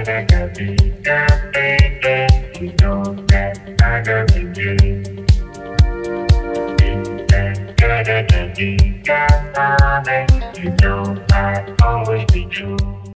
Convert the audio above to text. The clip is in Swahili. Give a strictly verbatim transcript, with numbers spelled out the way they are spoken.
You know that I got to be da da da dee da da. You know I'll always be true.